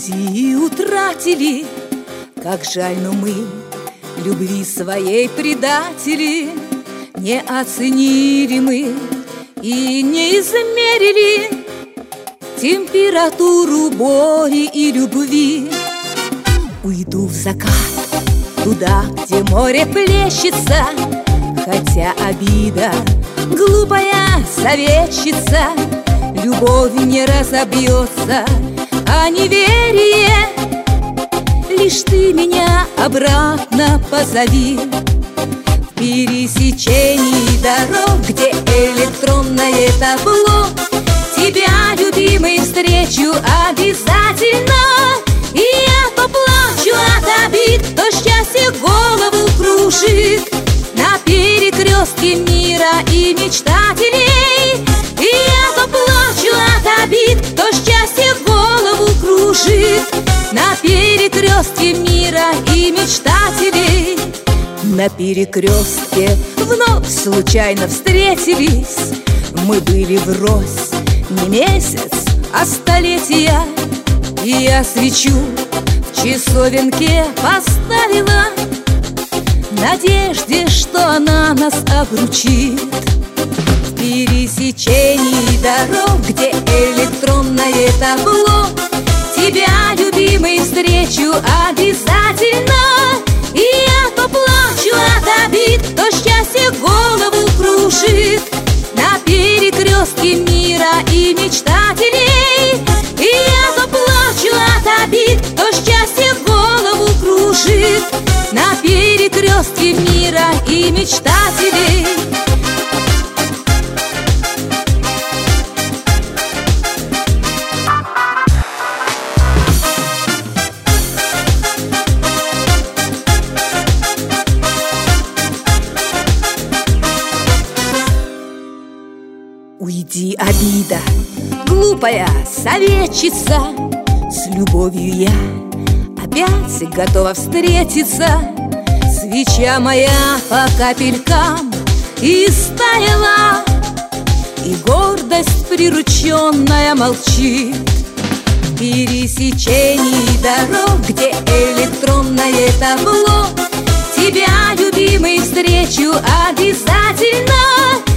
иллюзии утратили. Как жаль, но мы любви своей предатели. Не оценили мы и не измерили температуру боли и любви. Уйду в закат, туда, где море плещется, хотя обида глупая советчица. Любовь не разобьется, а неверие. Лишь ты меня обратно позови. В пересечении дорог, где электронное табло, тебя, любимый, встречу обязательно. И я поплачу от обид, то счастье голову кружит на перекрестке мира и мечтателей. И я поплачу от обид, то счастье голову кружит на перекрестке мира и мечтателей. На перекрестке вновь случайно встретились. Мы были врозь не месяц, а столетия. И я свечу в часовенке поставила, в надежде, что она нас обручит. В пересечении дорог, где электронное табло, тебя, любимый, встречу обязательно. И я поплачу от обид, то счастье голову кружит на перекрестке мира и мечтателей. И я поплачу от обид, то счастье голову кружит на перекрестке мира и мечтателей. Уйди, обида, глупая советчица. С любовью я опять готова встретиться. Свеча моя по капелькам истаяла, и гордость прирученная молчит. В пересечении дорог, где электронное табло, тебя, любимый, встречу обязательно.